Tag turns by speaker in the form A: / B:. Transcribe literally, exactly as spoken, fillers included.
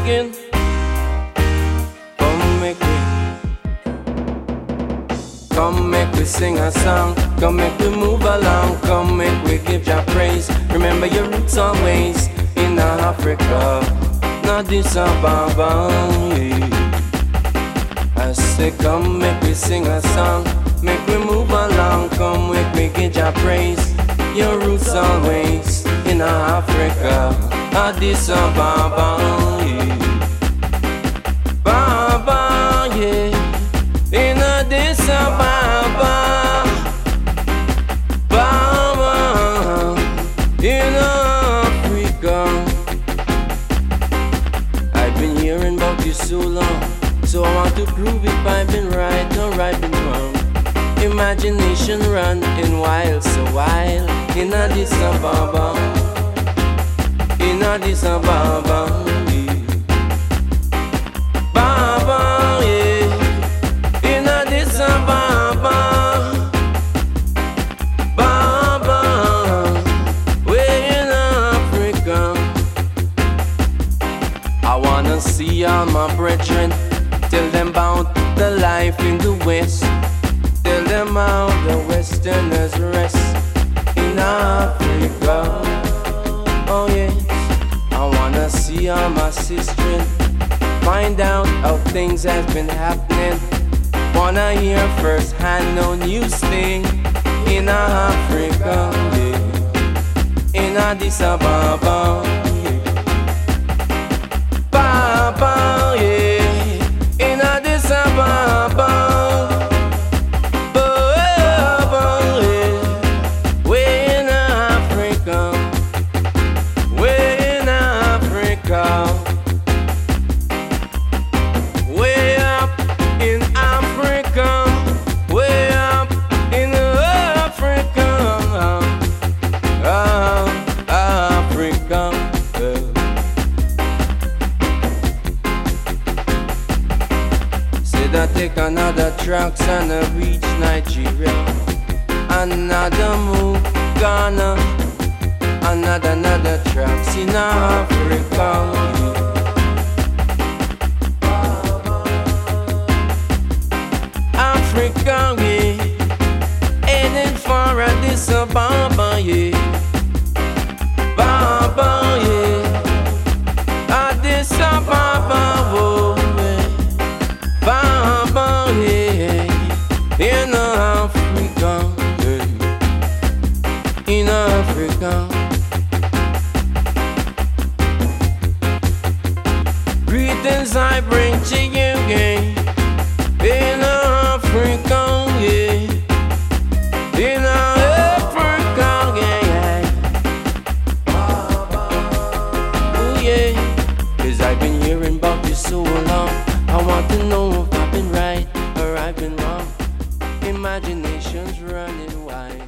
A: begin. Come make we, come make we sing a song. Come make we move along. Come make we give Jah praise. Remember your roots always in Africa, not this Ababa. I say come make we sing a song. Make we move along. Come make we give Jah praise. Your roots always in Africa, Addis Ababa, yeah. Baba, yeah. In Addis Ababa, Baba, in Africa. I've been hearing about you so long, so I want to prove if I've been right or I've been wrong. Imagination running wild, so wild in Addis Ababa, in Addis Ababa, yeah. Baba, yeah. In Addis Ababa, Baba, way in Africa. I wanna see all my brethren, tell them about the life in the West. Tell them how the Westerners rest in Africa. Oh yes, I wanna see all my sisters, find out how things has been happening. Wanna hear firsthand no news thing in Africa, yeah. In Addis Ababa, yeah. Baba, yeah. In Addis Ababa. Way up in Africa, way up in Africa, uh, Africa. Uh. Said I take another tracks and I reach Nigeria, another move Ghana, another another tracks in Africa. Africa, yeah, heading for Addis Ababa, yeah. Baba, yeah, Addis Ababa, oh, yeah. Baba, yeah, in Africa, yeah. In Africa. Greetings I bring to you, yeah. In Africa, yeah. In Africa, yeah, yeah. Oh yeah, 'cause I've been hearing about you so long. I want to know if I've been right or I've been wrong. Imagination's running wild.